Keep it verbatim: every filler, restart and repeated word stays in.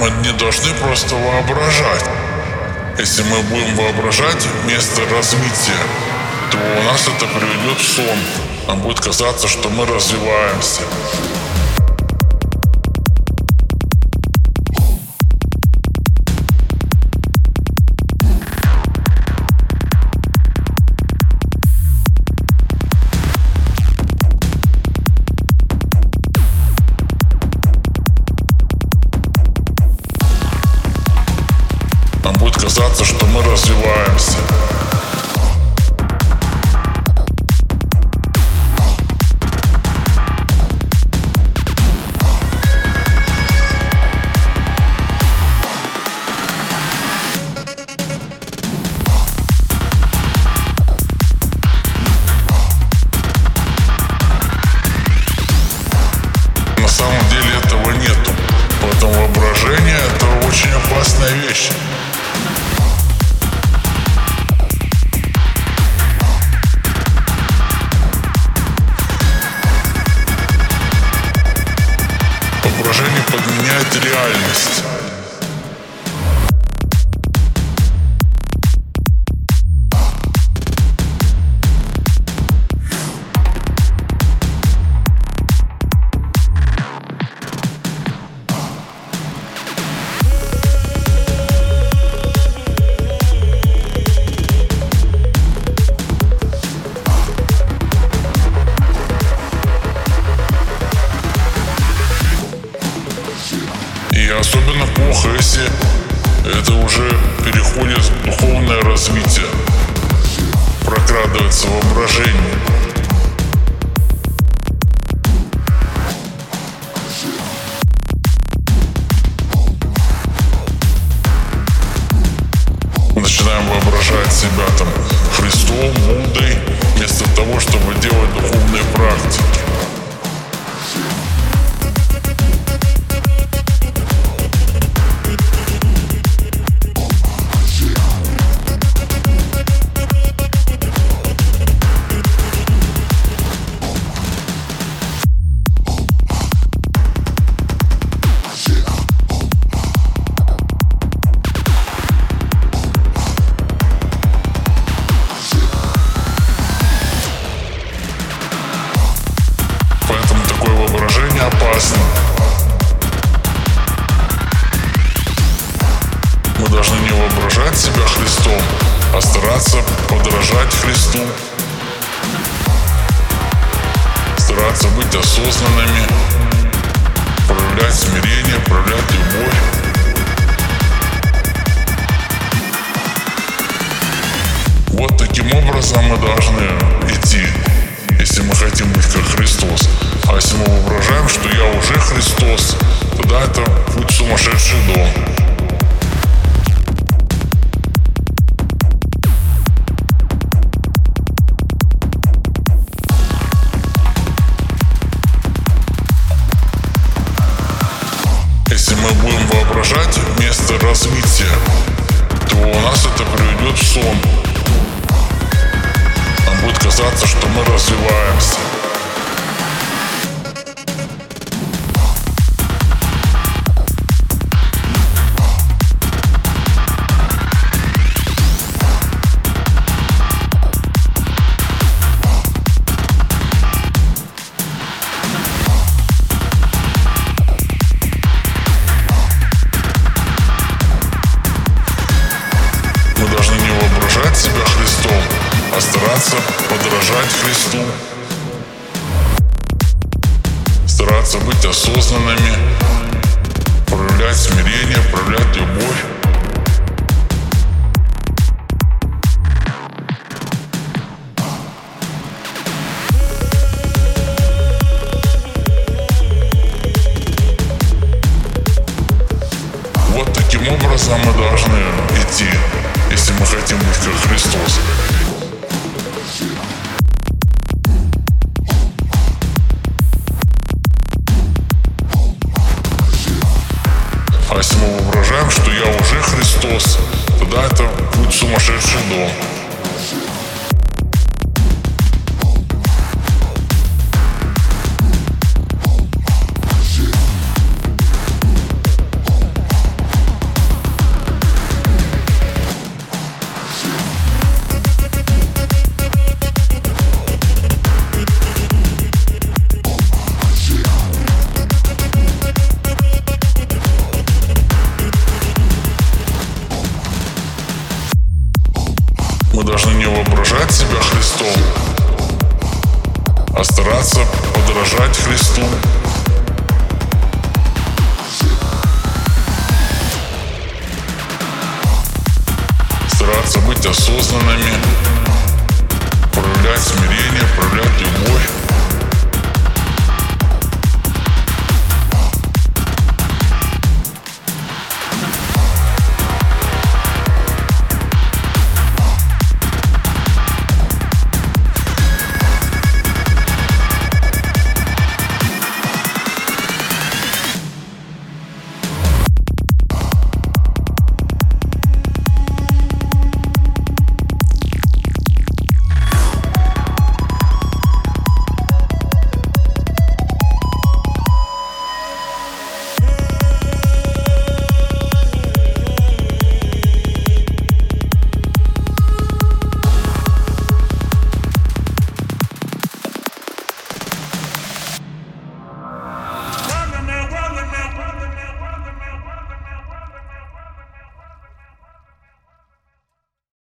мы не должны просто воображать. Если мы будем воображать вместо развития, то у нас это приведет в сон. Нам будет казаться, что мы развиваемся. Нам будет казаться, что мы развиваемся. На самом деле этого нету. Поэтому воображение — это очень опасная вещь. Воображение подменяет реальность. И особенно плохо, если это уже переходит в духовное развитие, прокрадывается воображение. Мы начинаем воображать себя там Христом, Буддой, вместо того, чтобы делать духовные практики. Поэтому такое воображение опасно. Мы должны не воображать себя Христом, а стараться подражать Христу. Стараться быть осознанными, проявлять смирение, проявлять любовь. Вот таким образом мы должны идти, если мы хотим быть как Христос. А если мы воображаем, что я уже Христос, тогда это путь в сумасшедший дом. Если мы будем воображать вместо развития, то у нас это приведет в сон. Нам будет казаться, что мы развиваемся. Мы должны не воображать себя Христом, а стараться подражать Христу. Стараться быть осознанными, проявлять смирение, проявлять любовь. Вот таким образом мы должны идти, если мы хотим быть как Христос. А если мы воображаем, что я уже Христос, тогда это путь в сумасшедший дом. Мы должны не воображать себя Христом, а стараться подражать Христу. Стараться быть осознанными, проявлять смирение, проявлять любовь.